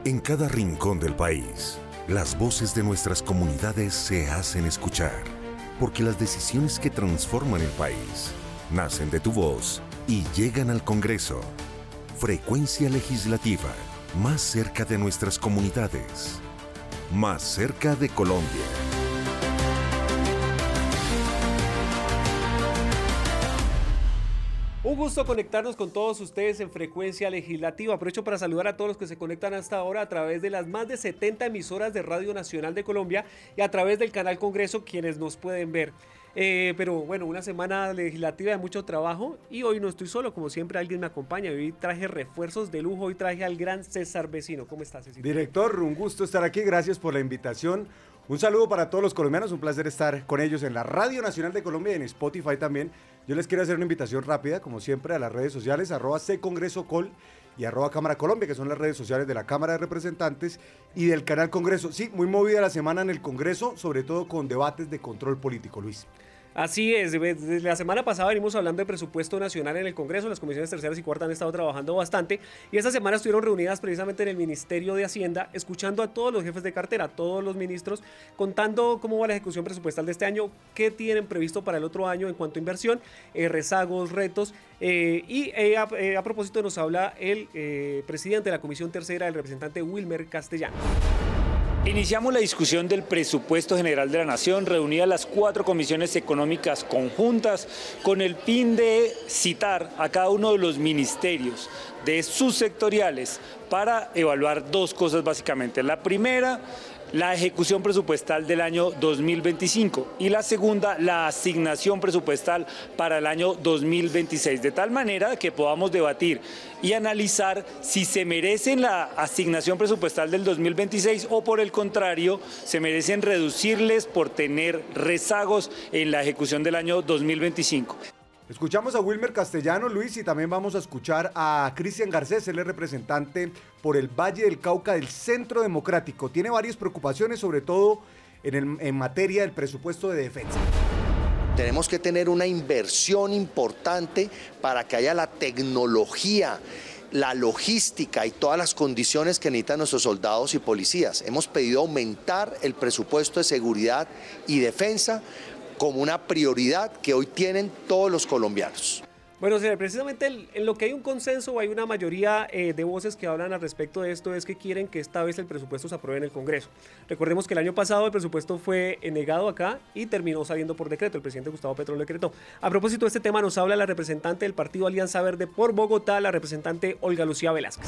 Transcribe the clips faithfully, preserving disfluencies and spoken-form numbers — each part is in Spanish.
En cada rincón del país, las voces de nuestras comunidades se hacen escuchar, porque las decisiones que transforman el país nacen de tu voz y llegan al Congreso. Frecuencia Legislativa, más cerca de nuestras comunidades, más cerca de Colombia. Un gusto conectarnos con todos ustedes en Frecuencia Legislativa. Aprovecho para saludar a todos los que se conectan hasta ahora a través de las más de setenta emisoras de Radio Nacional de Colombia y a través del canal Congreso, quienes nos pueden ver. Eh, pero bueno, una semana legislativa de mucho trabajo y hoy no estoy solo, como siempre alguien me acompaña. Hoy traje refuerzos de lujo, hoy traje al gran César Vecino. ¿Cómo estás, César? Director, un gusto estar aquí, gracias por la invitación. Un saludo para todos los colombianos, un placer estar con ellos en la Radio Nacional de Colombia y en Spotify también. Yo les quiero hacer una invitación rápida, como siempre, a las redes sociales, arroba Congresocol y arroba Cámara Colombia, que son las redes sociales de la Cámara de Representantes y del canal Congreso. Sí, muy movida la semana en el Congreso, sobre todo con debates de control político, Luis. Así es, desde la semana pasada venimos hablando de presupuesto nacional en el Congreso, las comisiones terceras y cuartas han estado trabajando bastante y esta semana estuvieron reunidas precisamente en el Ministerio de Hacienda, escuchando a todos los jefes de cartera, a todos los ministros, contando cómo va la ejecución presupuestal de este año, qué tienen previsto para el otro año en cuanto a inversión, eh, rezagos, retos, eh, y eh, a, eh, a propósito nos habla el eh, presidente de la Comisión Tercera, el representante Wilmer Castellanos. Iniciamos la discusión del presupuesto general de la Nación, reunidas las cuatro comisiones económicas conjuntas, con el fin de citar a cada uno de los ministerios de sus sectoriales para evaluar dos cosas básicamente. La primera, la ejecución presupuestal del año dos mil veinticinco y la segunda, la asignación presupuestal para el año dos mil veintiséis, de tal manera que podamos debatir y analizar si se merecen la asignación presupuestal del dos mil veintiséis o por el contrario, se merecen reducirles por tener rezagos en la ejecución del año dos mil veinticinco. Escuchamos a Wilmer Castellano, Luis, y también vamos a escuchar a Cristian Garcés, él es representante por el Valle del Cauca del Centro Democrático. Tiene varias preocupaciones, sobre todo en, el, en materia del presupuesto de defensa. Tenemos que tener una inversión importante para que haya la tecnología, la logística y todas las condiciones que necesitan nuestros soldados y policías. Hemos pedido aumentar el presupuesto de seguridad y defensa como una prioridad que hoy tienen todos los colombianos. Bueno, señor, precisamente en lo que hay un consenso o hay una mayoría eh, de voces que hablan al respecto de esto es que quieren que esta vez el presupuesto se apruebe en el Congreso. Recordemos que el año pasado el presupuesto fue negado acá y terminó saliendo por decreto, el presidente Gustavo Petro lo decretó. A propósito de este tema nos habla la representante del partido Alianza Verde por Bogotá, la representante Olga Lucía Velázquez.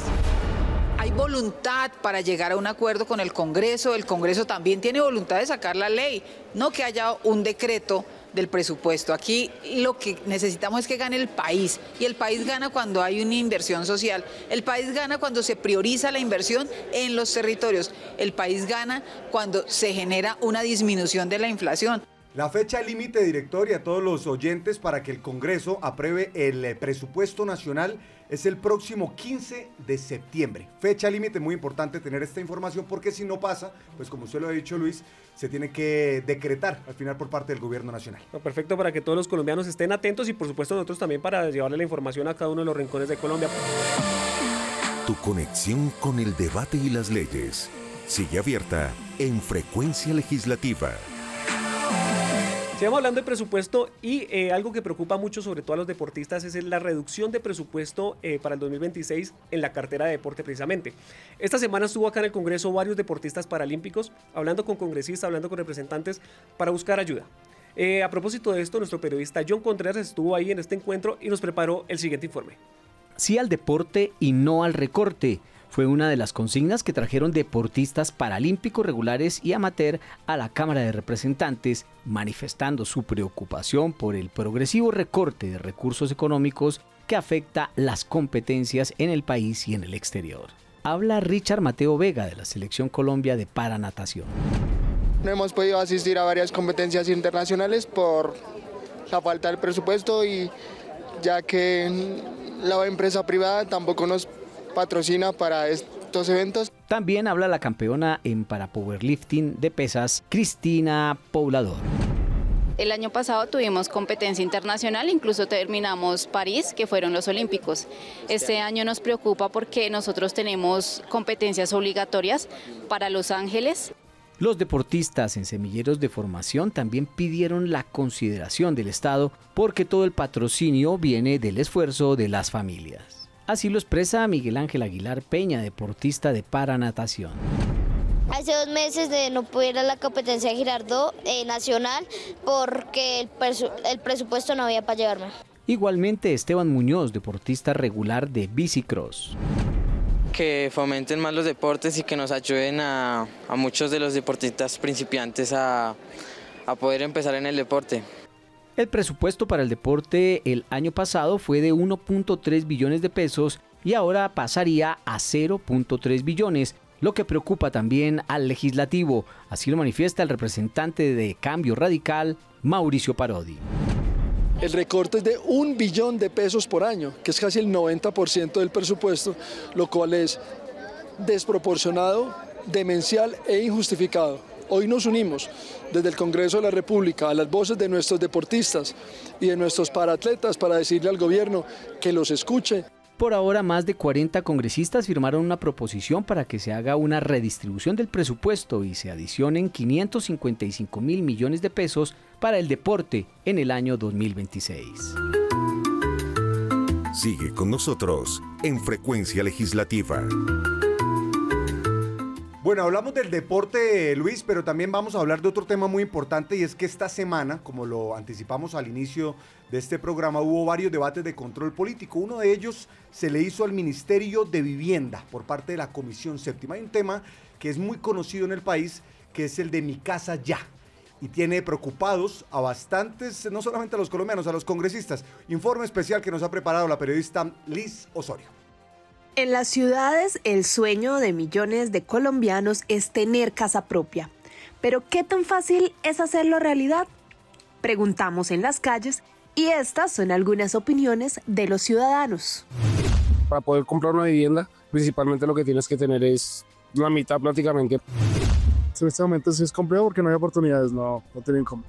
Hay voluntad para llegar a un acuerdo con el Congreso, el Congreso también tiene voluntad de sacar la ley, no que haya un decreto del presupuesto. Aquí lo que necesitamos es que gane el país, y el país gana cuando hay una inversión social, el país gana cuando se prioriza la inversión en los territorios, el país gana cuando se genera una disminución de la inflación. La fecha límite, director, y a todos los oyentes para que el Congreso apruebe el presupuesto nacional es el próximo quince de septiembre. Fecha límite, muy importante tener esta información porque si no pasa, pues como usted lo ha dicho, Luis, se tiene que decretar al final por parte del gobierno nacional. Perfecto, para que todos los colombianos estén atentos y por supuesto nosotros también para llevarle la información a cada uno de los rincones de Colombia. Tu conexión con el debate y las leyes sigue abierta en Frecuencia Legislativa. Sigamos hablando de presupuesto y eh, algo que preocupa mucho sobre todo a los deportistas es la reducción de presupuesto eh, para el dos mil veintiséis en la cartera de deporte precisamente. Esta semana estuvo acá en el Congreso varios deportistas paralímpicos hablando con congresistas, hablando con representantes para buscar ayuda. Eh, a propósito de esto, nuestro periodista John Contreras estuvo ahí en este encuentro y nos preparó el siguiente informe. Sí al deporte y no al recorte. Fue una de las consignas que trajeron deportistas paralímpicos regulares y amateur a la Cámara de Representantes, manifestando su preocupación por el progresivo recorte de recursos económicos que afecta las competencias en el país y en el exterior. Habla Richard Mateo Vega de la Selección Colombia de Paranatación. No hemos podido asistir a varias competencias internacionales por la falta del presupuesto y ya que la empresa privada tampoco nos patrocina para estos eventos. También habla la campeona en parapowerlifting de pesas, Cristina Poblador. El año pasado tuvimos competencia internacional, incluso terminamos París, que fueron los Olímpicos. Este año nos preocupa porque nosotros tenemos competencias obligatorias para Los Ángeles. Los deportistas en semilleros de formación también pidieron la consideración del Estado porque todo el patrocinio viene del esfuerzo de las familias. Así lo expresa Miguel Ángel Aguilar Peña, deportista de paranatación. Hace dos meses de no pude ir a la competencia de Girardot eh, nacional porque el, presu el presupuesto no había para llevarme. Igualmente Esteban Muñoz, deportista regular de bicicross. Que fomenten más los deportes y que nos ayuden a, a muchos de los deportistas principiantes a, a poder empezar en el deporte. El presupuesto para el deporte el año pasado fue de uno punto tres billones de pesos y ahora pasaría a cero punto tres billones, lo que preocupa también al legislativo. Así lo manifiesta el representante de Cambio Radical, Mauricio Parodi. El recorte es de un billón de pesos por año, que es casi el noventa por ciento del presupuesto, lo cual es desproporcionado, demencial e injustificado. Hoy nos unimos desde el Congreso de la República a las voces de nuestros deportistas y de nuestros paratletas para decirle al gobierno que los escuche. Por ahora, más de cuarenta congresistas firmaron una proposición para que se haga una redistribución del presupuesto y se adicionen quinientos cincuenta y cinco mil millones de pesos para el deporte en el año dos mil veintiséis. Sigue con nosotros en Frecuencia Legislativa. Bueno, hablamos del deporte, Luis, pero también vamos a hablar de otro tema muy importante y es que esta semana, como lo anticipamos al inicio de este programa, hubo varios debates de control político. Uno de ellos se le hizo al Ministerio de Vivienda por parte de la Comisión Séptima. Hay un tema que es muy conocido en el país, que es el de Mi Casa Ya, y tiene preocupados a bastantes, no solamente a los colombianos, a los congresistas. Informe especial que nos ha preparado la periodista Liz Osorio. En las ciudades, el sueño de millones de colombianos es tener casa propia. Pero ¿qué tan fácil es hacerlo realidad? Preguntamos en las calles y estas son algunas opiniones de los ciudadanos. Para poder comprar una vivienda, principalmente lo que tienes que tener es la mitad prácticamente. En este momento sí es complejo porque no hay oportunidades, no, no tienen cómo.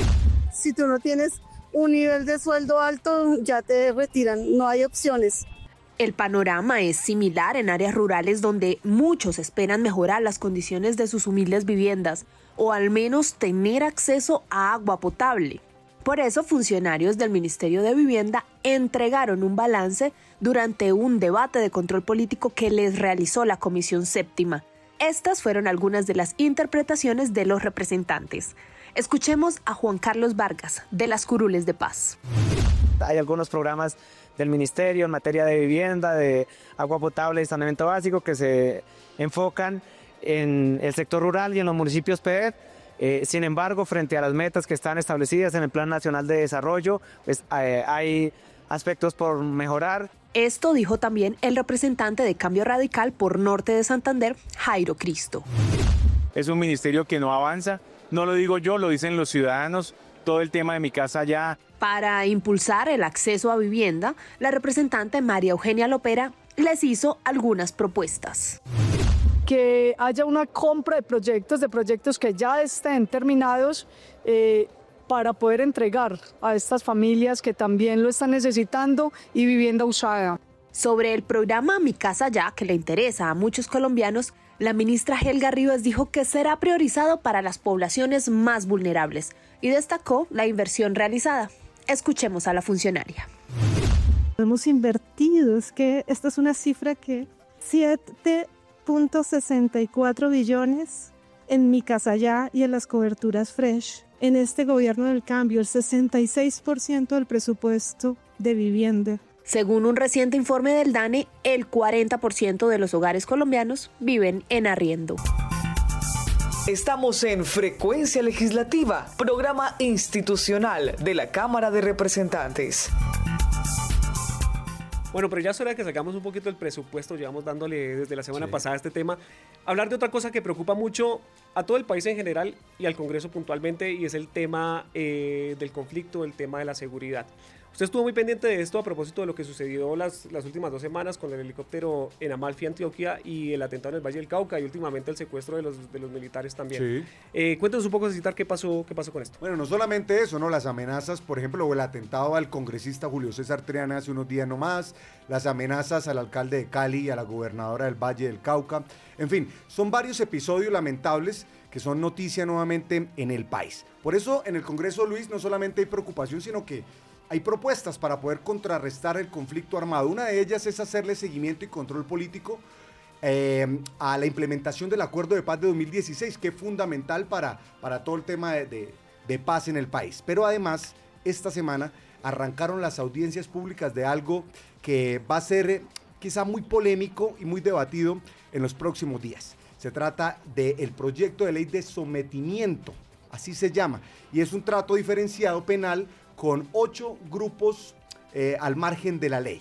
Si tú no tienes un nivel de sueldo alto, ya te retiran, no hay opciones. El panorama es similar en áreas rurales donde muchos esperan mejorar las condiciones de sus humildes viviendas o al menos tener acceso a agua potable. Por eso, funcionarios del Ministerio de Vivienda entregaron un balance durante un debate de control político que les realizó la Comisión Séptima. Estas fueron algunas de las interpretaciones de los representantes. Escuchemos a Juan Carlos Vargas, de las Curules de Paz. Hay algunos programas del Ministerio en materia de vivienda, de agua potable y saneamiento básico que se enfocan en el sector rural y en los municipios P E D. Eh, sin embargo, frente a las metas que están establecidas en el Plan Nacional de Desarrollo, pues, eh, hay aspectos por mejorar. Esto dijo también el representante de Cambio Radical por Norte de Santander, Jairo Cristo. Es un ministerio que no avanza, no lo digo yo, lo dicen los ciudadanos, todo el tema de Mi Casa Ya. Para impulsar el acceso a vivienda, la representante María Eugenia Lopera les hizo algunas propuestas. Que haya una compra de proyectos, de proyectos que ya estén terminados eh, para poder entregar a estas familias que también lo están necesitando y vivienda usada. Sobre el programa Mi Casa Ya, que le interesa a muchos colombianos, la ministra Helga Rivas dijo que será priorizado para las poblaciones más vulnerables y destacó la inversión realizada. Escuchemos a la funcionaria. Hemos invertido, es que esta es una cifra que siete punto sesenta y cuatro billones en Mi Casa Ya y en las coberturas Fresh. En este gobierno del cambio, el sesenta y seis por ciento del presupuesto de vivienda. Según un reciente informe del DANE, el cuarenta por ciento de los hogares colombianos viven en arriendo. Estamos en Frecuencia Legislativa, programa institucional de la Cámara de Representantes. Bueno, pero ya es hora de que sacamos un poquito el presupuesto, llevamos dándole desde la semana sí. pasada este tema. Hablar de otra cosa que preocupa mucho a todo el país en general y al Congreso puntualmente, y es el tema eh, del conflicto, el tema de la seguridad. Usted estuvo muy pendiente de esto a propósito de lo que sucedió las, las últimas dos semanas con el helicóptero en Amalfi, Antioquia, y el atentado en el Valle del Cauca, y últimamente el secuestro de los, de los militares también. Sí. Eh, cuéntanos un poco, Citar, qué pasó, qué pasó con esto. Bueno, no solamente eso, ¿no? Las amenazas, por ejemplo, o el atentado al congresista Julio César Triana hace unos días nomás, las amenazas al alcalde de Cali y a la gobernadora del Valle del Cauca. En fin, son varios episodios lamentables que son noticia nuevamente en el país. Por eso, en el Congreso, Luis, no solamente hay preocupación, sino que hay propuestas para poder contrarrestar el conflicto armado. Una de ellas es hacerle seguimiento y control político eh, a la implementación del Acuerdo de Paz de dos mil dieciséis, que es fundamental para, para todo el tema de, de, de paz en el país. Pero además, esta semana arrancaron las audiencias públicas de algo que va a ser eh, quizá muy polémico y muy debatido en los próximos días. Se trata del proyecto de ley de sometimiento, así se llama, y es un trato diferenciado penal con ocho grupos eh, al margen de la ley,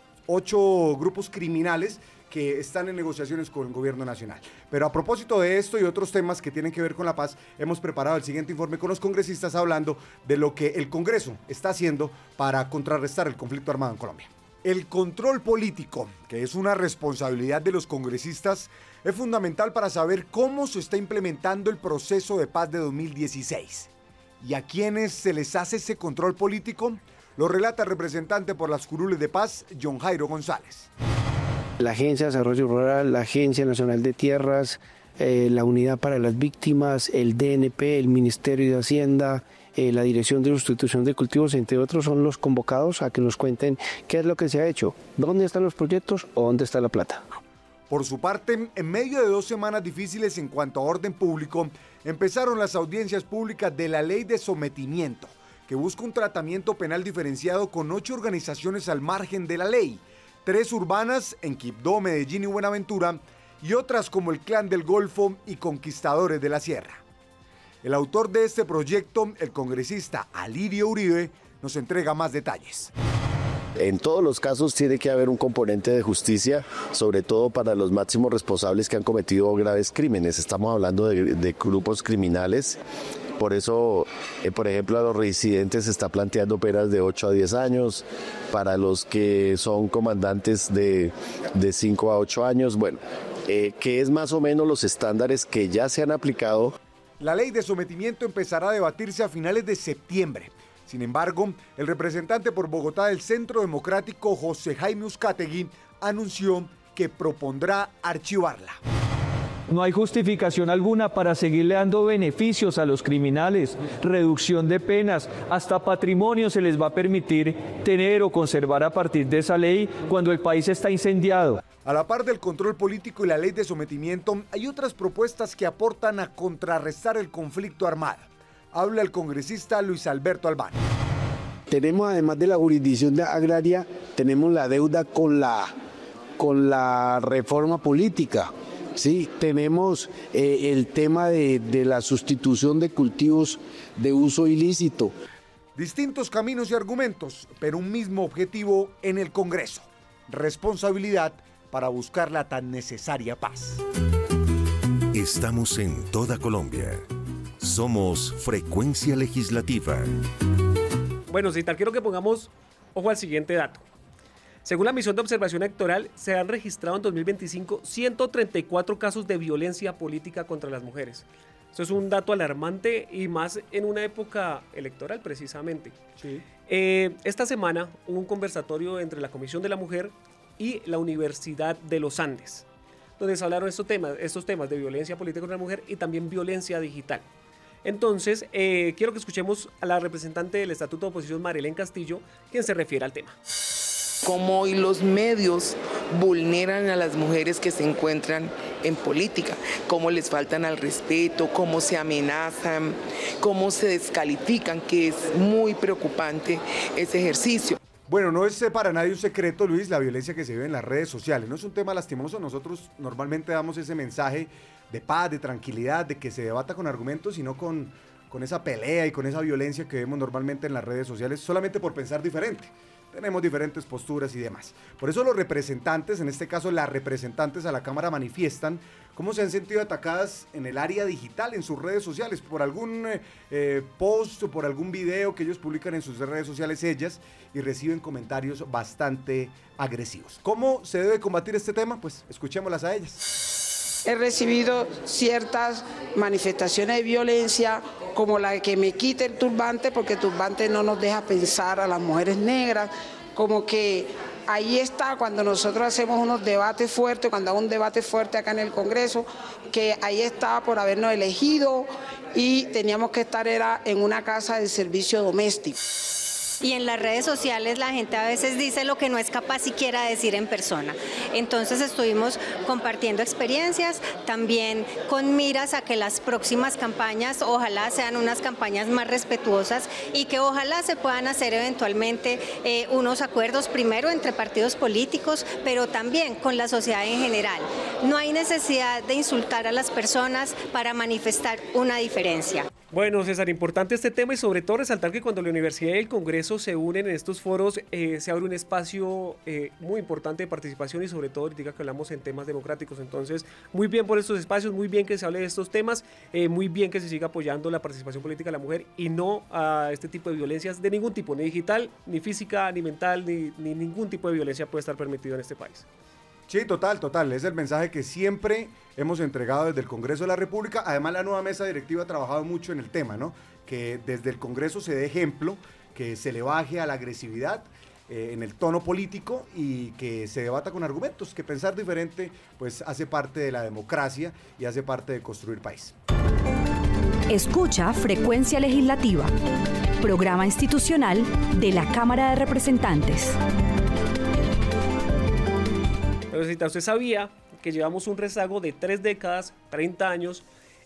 ocho grupos criminales que están en negociaciones con el gobierno nacional. Pero a propósito de esto y otros temas que tienen que ver con la paz, hemos preparado el siguiente informe con los congresistas hablando de lo que el Congreso está haciendo para contrarrestar el conflicto armado en Colombia. El control político, que es una responsabilidad de los congresistas, es fundamental para saber cómo se está implementando el proceso de paz de dos mil dieciséis. ¿Y a quiénes se les hace ese control político? Lo relata el representante por las curules de paz, John Jairo González. La Agencia de Desarrollo Rural, la Agencia Nacional de Tierras, eh, la Unidad para las Víctimas, el D N P, el Ministerio de Hacienda, eh, la Dirección de Sustitución de Cultivos, entre otros, son los convocados a que nos cuenten qué es lo que se ha hecho, dónde están los proyectos o dónde está la plata. Por su parte, en medio de dos semanas difíciles en cuanto a orden público, empezaron las audiencias públicas de la ley de sometimiento, que busca un tratamiento penal diferenciado con ocho organizaciones al margen de la ley, tres urbanas en Quibdó, Medellín y Buenaventura, y otras como el Clan del Golfo y Conquistadores de la Sierra. El autor de este proyecto, el congresista Alirio Uribe, nos entrega más detalles. En todos los casos tiene que haber un componente de justicia, sobre todo para los máximos responsables que han cometido graves crímenes. Estamos hablando de, de grupos criminales. Por eso, eh, por ejemplo, a los reincidentes se está planteando penas de ocho a diez años, para los que son comandantes de, de cinco a ocho años, bueno, eh, que es más o menos los estándares que ya se han aplicado. La ley de sometimiento empezará a debatirse a finales de septiembre. Sin embargo, el representante por Bogotá del Centro Democrático, José Jaime Uzcategui, anunció que propondrá archivarla. No hay justificación alguna para seguirle dando beneficios a los criminales, reducción de penas, hasta patrimonio se les va a permitir tener o conservar a partir de esa ley cuando el país está incendiado. A la par del control político y la ley de sometimiento, hay otras propuestas que aportan a contrarrestar el conflicto armado. Habla el congresista Luis Alberto Albano. Tenemos, además de la jurisdicción agraria, tenemos la deuda con la, con la reforma política. Sí, tenemos eh, el tema de, de la sustitución de cultivos de uso ilícito. Distintos caminos y argumentos, pero un mismo objetivo en el Congreso. Responsabilidad para buscar la tan necesaria paz. Estamos en toda Colombia. Somos Frecuencia Legislativa. Bueno, Citar, quiero que pongamos ojo al siguiente dato. Según la misión de observación electoral, se han registrado en dos mil veinticinco ciento treinta y cuatro casos de violencia política contra las mujeres. Esto es un dato alarmante y más en una época electoral precisamente. Sí. Eh, esta semana hubo un conversatorio entre la Comisión de la Mujer y la Universidad de los Andes, donde se hablaron estos temas, estos temas de violencia política contra la mujer y también violencia digital. Entonces, eh, quiero que escuchemos a la representante del Estatuto de Oposición, Marilén Castillo, quien se refiere al tema. Cómo hoy los medios vulneran a las mujeres que se encuentran en política, cómo les faltan al respeto, cómo se amenazan, cómo se descalifican, que es muy preocupante ese ejercicio. Bueno, no es para nadie un secreto, Luis, la violencia que se vive en las redes sociales. No es un tema lastimoso, nosotros normalmente damos ese mensaje de paz, de tranquilidad, de que se debata con argumentos y no con, con esa pelea y con esa violencia que vemos normalmente en las redes sociales, solamente por pensar diferente. tenemos diferentes posturas y demás. Por eso los representantes, en este caso las representantes a la Cámara, manifiestan cómo se han sentido atacadas en el área digital, en sus redes sociales, por algún eh, post o por algún video que ellos publican en sus redes sociales ellas, y reciben comentarios bastante agresivos. ¿Cómo se debe combatir este tema? Pues escuchémoslas a ellas. He recibido ciertas manifestaciones de violencia, como la de que me quite el turbante, porque el turbante no nos deja pensar a las mujeres negras, como que ahí está cuando nosotros hacemos unos debates fuertes, cuando hago un debate fuerte acá en el Congreso, que ahí está por habernos elegido y teníamos que estar era en una casa de servicio doméstico. Y en las redes sociales la gente a veces dice lo que no es capaz siquiera de decir en persona. Entonces estuvimos compartiendo experiencias, también con miras a que las próximas campañas ojalá sean unas campañas más respetuosas y que ojalá se puedan hacer eventualmente eh, unos acuerdos primero entre partidos políticos, pero también con la sociedad en general. No hay necesidad de insultar a las personas para manifestar una diferencia. Bueno, César, importante este tema y sobre todo resaltar que cuando la Universidad y el Congreso se unen en estos foros, eh, se abre un espacio eh, muy importante de participación y sobre todo ahorita que hablamos en temas democráticos. Entonces, muy bien por estos espacios, muy bien que se hable de estos temas, eh, muy bien que se siga apoyando la participación política de la mujer y no a este tipo de violencias de ningún tipo, ni digital, ni física, ni mental, ni, ni ningún tipo de violencia puede estar permitido en este país. Sí, total, total. Es el mensaje que siempre hemos entregado desde el Congreso de la República. Además, la nueva mesa directiva ha trabajado mucho en el tema, ¿no? Que desde el Congreso se dé ejemplo, que se le baje a la agresividad eh, en el tono político y que se debata con argumentos, que pensar diferente pues hace parte de la democracia y hace parte de construir país. Escucha Frecuencia Legislativa, programa institucional de la Cámara de Representantes. Pero si usted sabía que llevamos un rezago de tres décadas, treinta años,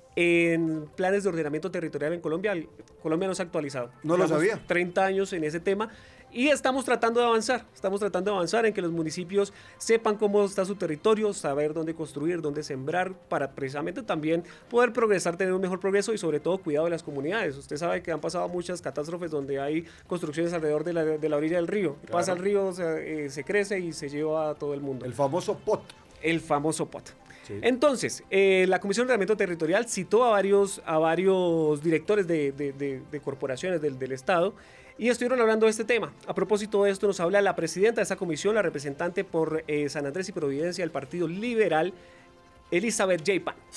en planes de ordenamiento territorial en Colombia. Colombia no se ha actualizado. No lo sabía. treinta años en ese tema y estamos tratando de avanzar. Estamos tratando de avanzar en que los municipios sepan cómo está su territorio, saber dónde construir, dónde sembrar, para precisamente también poder progresar, tener un mejor progreso y sobre todo cuidado de las comunidades. Usted sabe que han pasado muchas catástrofes donde hay construcciones alrededor de la, de la orilla del río. Claro. Pasa el río, se, eh, se crece y se lleva a todo el mundo. El famoso P O T. El famoso P O T. Sí. Entonces, eh, la Comisión de Ordenamiento Territorial citó a varios, a varios directores de, de, de, de corporaciones del, del Estado y estuvieron hablando de este tema. A propósito de esto nos habla la presidenta de esa comisión, la representante por eh, San Andrés y Providencia del Partido Liberal, Elizabeth J. Pan.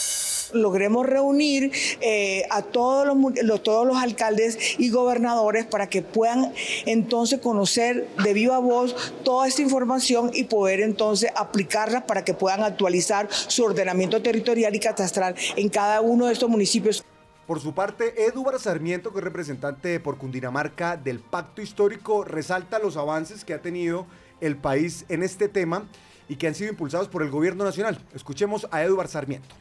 Logremos reunir eh, a todos los, los, todos los alcaldes y gobernadores para que puedan entonces conocer de viva voz toda esta información y poder entonces aplicarla para que puedan actualizar su ordenamiento territorial y catastral en cada uno de estos municipios. Por su parte, Eduardo Sarmiento, que es representante por Cundinamarca del Pacto Histórico, resalta los avances que ha tenido el país en este tema y que han sido impulsados por el gobierno nacional. Escuchemos a Eduardo Sarmiento.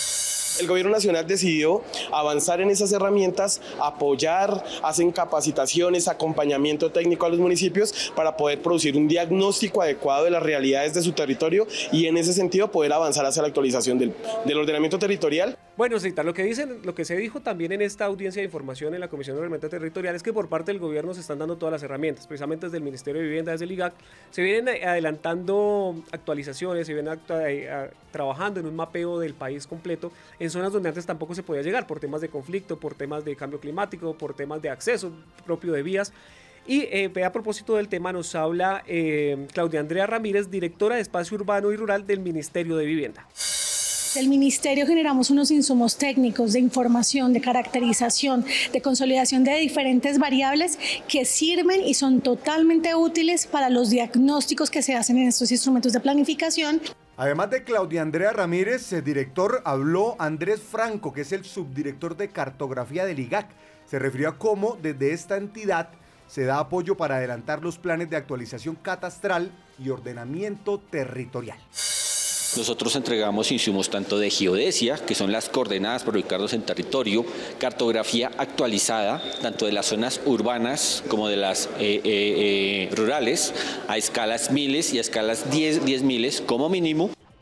El gobierno nacional decidió avanzar en esas herramientas, apoyar, hacen capacitaciones, acompañamiento técnico a los municipios para poder producir un diagnóstico adecuado de las realidades de su territorio y en ese sentido poder avanzar hacia la actualización del, del ordenamiento territorial. Bueno, Cita, lo que dicen, lo que se dijo también en esta audiencia de información en la Comisión de Ordenamiento Territorial es que por parte del gobierno se están dando todas las herramientas, precisamente desde el Ministerio de Vivienda, desde el I G A C, se vienen adelantando actualizaciones, se vienen actu- a, trabajando en un mapeo del país completo en zonas donde antes tampoco se podía llegar por temas de conflicto, por temas de cambio climático, por temas de acceso propio de vías. Y eh, a propósito del tema nos habla eh, Claudia Andrea Ramírez, directora de Espacio Urbano y Rural del Ministerio de Vivienda. Del Ministerio generamos unos insumos técnicos de información, de caracterización, de consolidación de diferentes variables que sirven y son totalmente útiles para los diagnósticos que se hacen en estos instrumentos de planificación. Además de Claudia Andrea Ramírez, el director, habló Andrés Franco, que es el subdirector de cartografía del I G A C. Se refirió a cómo desde esta entidad se da apoyo para adelantar los planes de actualización catastral y ordenamiento territorial. Nosotros entregamos insumos tanto de geodesia, que son las coordenadas para ubicarnos en territorio, cartografía actualizada, tanto de las zonas urbanas como de las eh, eh, eh, rurales, a escalas miles y a escalas diez, diez miles como mínimo.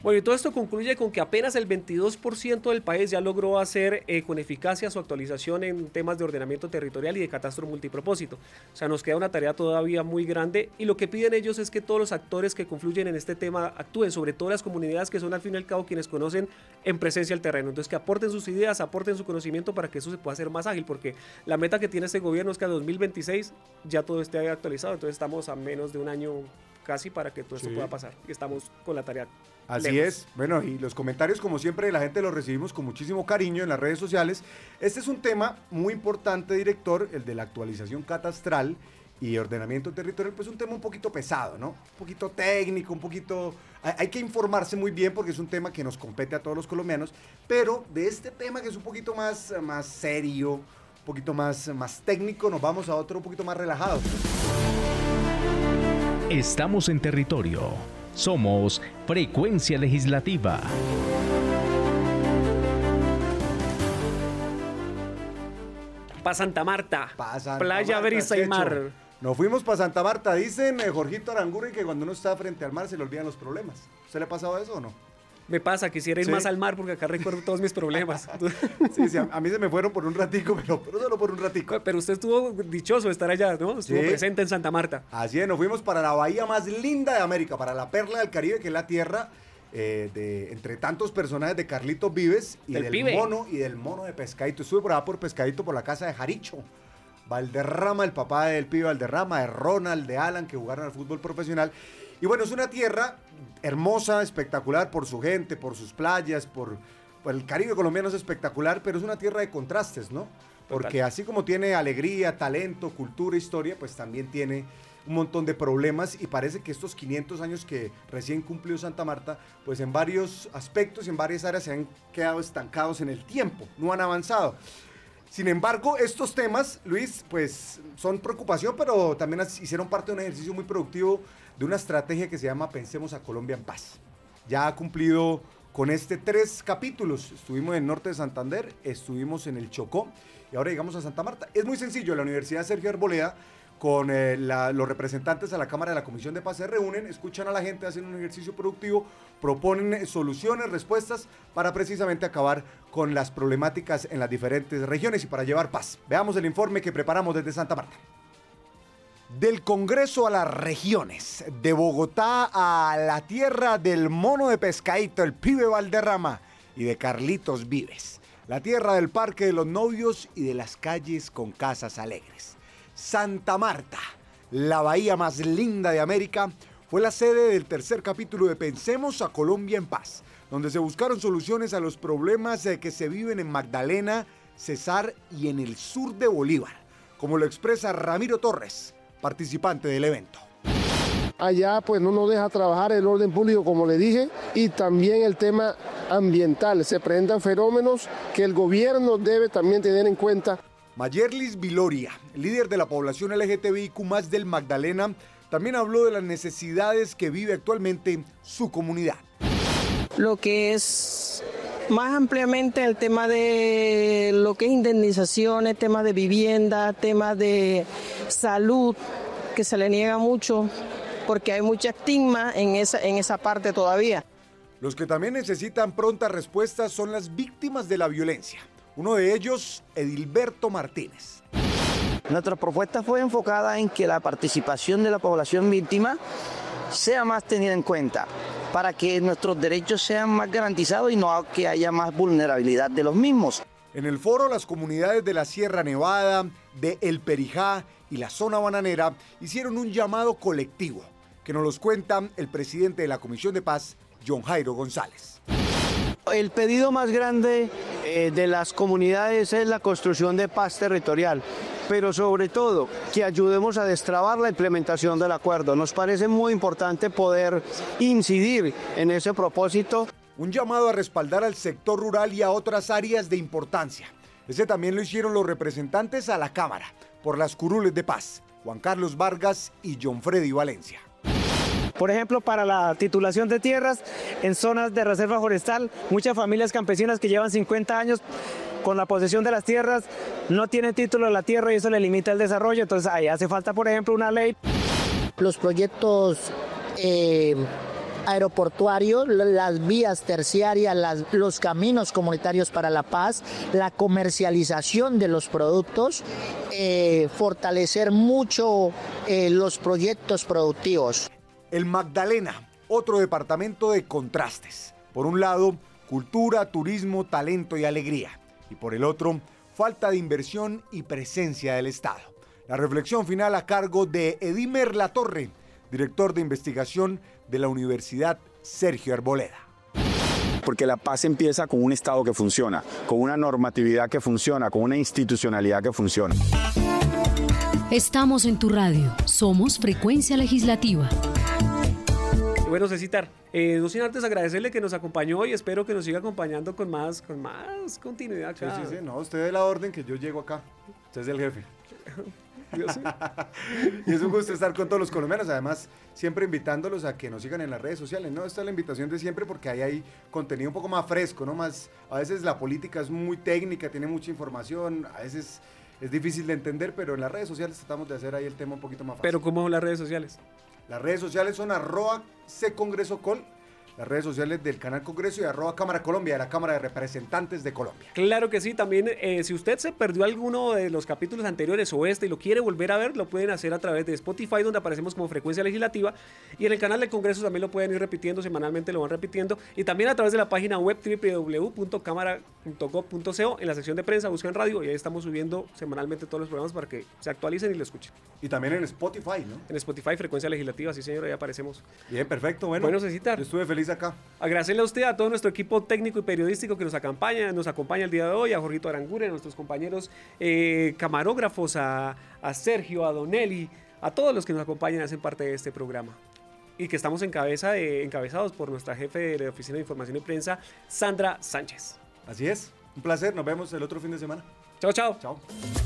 Bueno, y todo esto concluye con que apenas el veintidós por ciento del país ya logró hacer eh, con eficacia su actualización en temas de ordenamiento territorial y de catastro multipropósito. O sea, nos queda una tarea todavía muy grande y lo que piden ellos es que todos los actores que confluyen en este tema actúen, sobre todo las comunidades que son al fin y al cabo quienes conocen en presencia el terreno. Entonces, que aporten sus ideas, aporten su conocimiento para que eso se pueda hacer más ágil, porque la meta que tiene este gobierno es que a dos mil veintiséis ya todo esté actualizado. Entonces, estamos a menos de un año casi para que todo esto Sí. pueda pasar y estamos con la tarea. Así lejos. es, bueno, y los comentarios como siempre de la gente los recibimos con muchísimo cariño en las redes sociales. Este es un tema muy importante, director, el de la actualización catastral y ordenamiento territorial, pues un tema un poquito pesado, ¿no? Un poquito técnico, un poquito... Hay, hay que informarse muy bien porque es un tema que nos compete a todos los colombianos, pero de este tema que es un poquito más, más serio, un poquito más, más técnico, nos vamos a otro un poquito más relajado. Estamos en territorio. Somos Frecuencia Legislativa. Pa' Santa Marta, pa Santa Playa Marta, Brisa y Checho. Mar. Nos fuimos para Santa Marta, dicen eh, Jorgito Aranguri que cuando uno está frente al mar se le olvidan los problemas. ¿Usted le ha pasado eso o no? Me pasa, quisiera ir ¿Sí? más al mar porque acá recuerdo todos mis problemas. Sí, sí, a, a mí se me fueron por un ratico, pero, pero solo por un ratico. Pero usted estuvo dichoso de estar allá, ¿no? Estuvo Sí. presente en Santa Marta. Así es, nos fuimos para la bahía más linda de América, para la perla del Caribe, que es la tierra eh, de entre tantos personajes de Carlitos Vives y Del del, pibe. mono y del mono de Pescadito. Estuve por allá por Pescadito, por la casa de Jaricho. Valderrama, el papá del pibe Valderrama, de Ronald, de Alan, que jugaron al fútbol profesional. Y bueno, es una tierra hermosa, espectacular por su gente, por sus playas, por, por el Caribe colombiano es espectacular, pero es una tierra de contrastes, ¿no? Porque Total. así como tiene alegría, talento, cultura, historia, pues también tiene un montón de problemas y parece que estos quinientos años que recién cumplió Santa Marta, pues en varios aspectos y en varias áreas se han quedado estancados en el tiempo, no han avanzado. Sin embargo, estos temas, Luis, pues son preocupación, pero también hicieron parte de un ejercicio muy productivo de una estrategia que se llama Pensemos a Colombia en Paz. Ya ha cumplido con este tres capítulos. Estuvimos en el norte de Santander, estuvimos en el Chocó y ahora llegamos a Santa Marta. Es muy sencillo, la Universidad Sergio Arboleda con eh, la, los representantes a la Cámara de la Comisión de Paz se reúnen, escuchan a la gente, hacen un ejercicio productivo, proponen eh, soluciones, respuestas para precisamente acabar con las problemáticas en las diferentes regiones y para llevar paz. Veamos el informe que preparamos desde Santa Marta. Del Congreso a las regiones, de Bogotá a la tierra del mono de Pescadito, el pibe Valderrama, y de Carlitos Vives, la tierra del Parque de los Novios y de las calles con casas alegres. Santa Marta, la bahía más linda de América, fue la sede del tercer capítulo de Pensemos a Colombia en Paz, donde se buscaron soluciones a los problemas que se viven en Magdalena, Cesar y en el sur de Bolívar, como lo expresa Ramiro Torres, participante del evento. Allá pues no nos deja trabajar el orden público, como le dije, y también el tema ambiental. Se presentan fenómenos que el gobierno debe también tener en cuenta. Mayerlis Viloria, líder de la población L G T B I Q más del Magdalena, también habló de las necesidades que vive actualmente su comunidad. Lo que es más ampliamente el tema de lo que es indemnizaciones, tema de vivienda, tema de salud, que se le niega mucho porque hay mucha estigma en esa, en esa parte todavía. Los que también necesitan prontas respuestas son las víctimas de la violencia. Uno de ellos, Edilberto Martínez. Nuestra propuesta fue enfocada en que la participación de la población víctima sea más tenida en cuenta, para que nuestros derechos sean más garantizados y no que haya más vulnerabilidad de los mismos. En el foro, las comunidades de la Sierra Nevada, de El Perijá y la zona bananera hicieron un llamado colectivo, que nos los cuenta el presidente de la Comisión de Paz, John Jairo González. El pedido más grande eh, de las comunidades es la construcción de paz territorial, pero sobre todo que ayudemos a destrabar la implementación del acuerdo. Nos parece muy importante poder incidir en ese propósito. Un llamado a respaldar al sector rural y a otras áreas de importancia. Ese también lo hicieron los representantes a la Cámara, por las curules de paz, Juan Carlos Vargas y John Freddy Valencia. Por ejemplo, para la titulación de tierras en zonas de reserva forestal, muchas familias campesinas que llevan cincuenta años con la posesión de las tierras no tienen título de la tierra y eso le limita el desarrollo. Entonces ahí hace falta, por ejemplo, una ley. Los proyectos eh, aeroportuario, las vías terciarias, las, los caminos comunitarios para la paz, la comercialización de los productos, eh, fortalecer mucho eh, los proyectos productivos. El Magdalena, otro departamento de contrastes. Por un lado, cultura, turismo, talento y alegría. Y por el otro, falta de inversión y presencia del Estado. La reflexión final a cargo de Edimer Latorre, director de investigación de la Universidad Sergio Arboleda. Porque la paz empieza con un Estado que funciona, con una normatividad que funciona, con una institucionalidad que funciona. Estamos en tu radio. Somos Frecuencia Legislativa. Bueno, Cecitar, eh, no sin antes agradecerle que nos acompañó y espero que nos siga acompañando con más, con más continuidad acá. Sí, sí, sí, no, usted dé la orden que yo llego acá. Usted es el jefe. Yo sí. Y es un gusto estar con todos los colombianos, además siempre invitándolos a que nos sigan en las redes sociales, ¿no? Esta es la invitación de siempre porque ahí hay contenido un poco más fresco, ¿no? Más, a veces la política es muy técnica, tiene mucha información, a veces es difícil de entender, pero en las redes sociales tratamos de hacer ahí el tema un poquito más fácil. ¿Pero cómo son las redes sociales? Las redes sociales son arroba congresocol, las redes sociales del Canal Congreso y arroba Cámara Colombia, de la Cámara de Representantes de Colombia. Claro que sí, también eh, si usted se perdió alguno de los capítulos anteriores o este y lo quiere volver a ver, lo pueden hacer a través de Spotify, donde aparecemos como Frecuencia Legislativa, y en el canal del Congreso también lo pueden ir repitiendo, semanalmente lo van repitiendo, y también a través de la página web doble u doble u doble u punto cámara punto gov punto co, en la sección de prensa buscan radio y ahí estamos subiendo semanalmente todos los programas para que se actualicen y lo escuchen. Y también en Spotify, ¿no? En Spotify, Frecuencia Legislativa, sí señor, ahí aparecemos. Bien, perfecto, bueno. Bueno, Cecitar. Estuve feliz acá. Agradecerle a usted, a todo nuestro equipo técnico y periodístico que nos acompaña, nos acompaña el día de hoy, a Jorgito Aranguren, a nuestros compañeros eh, camarógrafos, a, a Sergio, a Donelli, a todos los que nos acompañan y hacen parte de este programa. Y que estamos en cabeza de, encabezados por nuestra jefe de la Oficina de Información y Prensa, Sandra Sánchez. Así es, un placer, nos vemos el otro fin de semana. Chao, chao. Chao.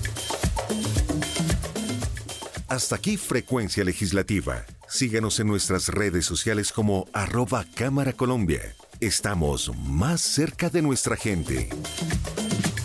Hasta aquí Frecuencia Legislativa. Síganos en nuestras redes sociales como arroba Cámara Colombia. Estamos más cerca de nuestra gente.